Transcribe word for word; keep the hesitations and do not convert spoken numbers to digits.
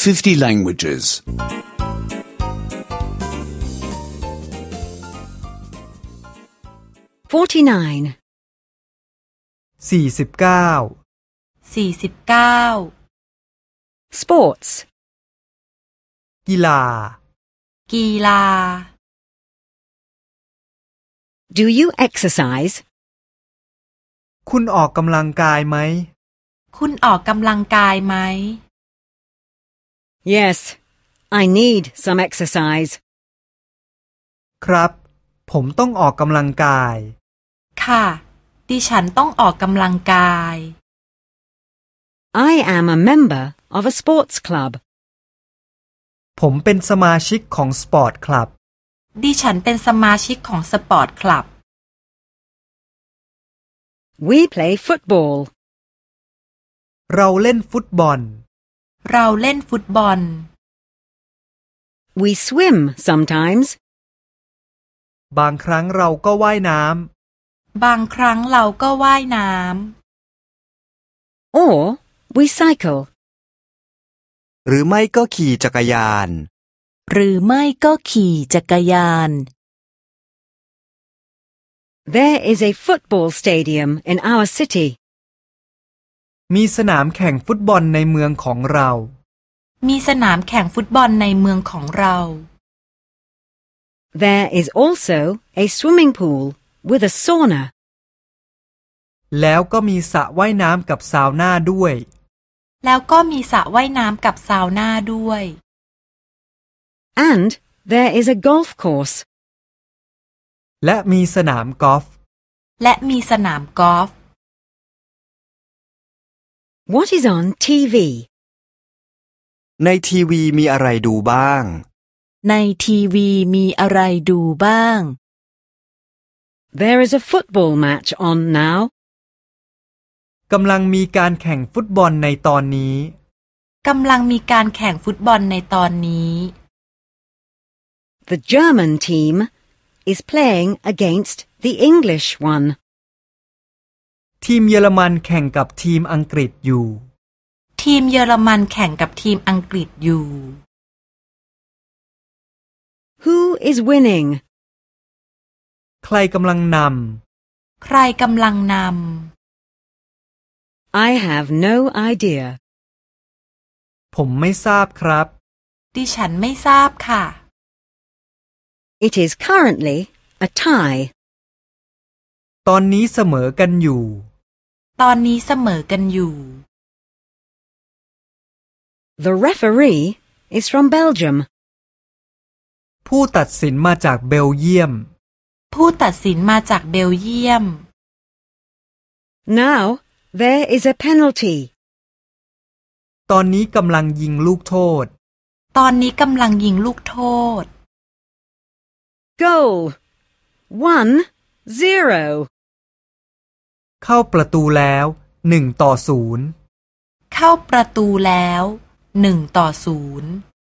fifty languages. forty-nine. สี่สิบเก้าสี่สิบเก้า Sports. กีฬากีฬา Do you exercise? คุณออกกำลังกายไหมคุณออกกำลังกายไหม Yes, I need some exercise. ครับผมต้องออกกำลังกายค่ะดิฉันต้องออกกำลังกาย I am a member of a sports club. ผมเป็นสมาชิกของสปอร์ตคลับดิฉันเป็นสมาชิกของสปอร์ตคลับ We play football. เราเล่นฟุตบอลเราเล่นฟุตบอล We swim sometimes. บางครั้งเราก็ว่ายน้ำบางครั้งเราก็ว่ายน้ำ Or we cycle. หรือไม่ก็ขี่จักรยานหรือไม่ก็ขี่จักรยาน There is a football stadium in our city. มีสนามแข่งฟุตบอลในเมืองของเรามีสนามแข่งฟุตบอลในเมืองของเรา There is also a swimming pool with a sauna. แล้วก็มีสระว่ายน้ำกับซาวน่าด้วยแล้วก็มีสระว่ายน้ำกับซาวน่าด้วย And there is a golf course. และมีสนามกอล์ฟและมีสนามกอล์ฟ What is on ที วี? ในทีวีมีอะไรดูบ้างในทีวีมีอะไรดูบ้าง There is a football match on now. กำลังมีการแข่งฟุตบอลในตอนนี้กำลังมีการแข่งฟุตบอลในตอนนี้ The German team is playing against the English one. ทีมเยอรมันแข่งกับทีมอังกฤษอยู่ทีมเยอรมันแข่งกับทีมอังกฤษอยู่ Who is winning? ใครกำลังนใครกำลังน I have no idea. ำผมไม่ทราบครับำดิฉันไม่ทราบค่ะ It is currently a tie. ตอนนี้เสมอกันอยู่ตอนนี้เสมอกันอยู่ The referee is from Belgium. ผู้ตัดสินมาจากเบลเยียมผู้ตัดสินมาจากเบลเยียม Now there is a penalty. ตอนนี้กำลังยิงลูกโทษตอนนี้กำลังยิงลูกโทษ Goal. One, zero. เข้าประตูแล้วหนึ่งต่อศูนย์เข้าประตูแล้วหนึ่งต่อศูนย์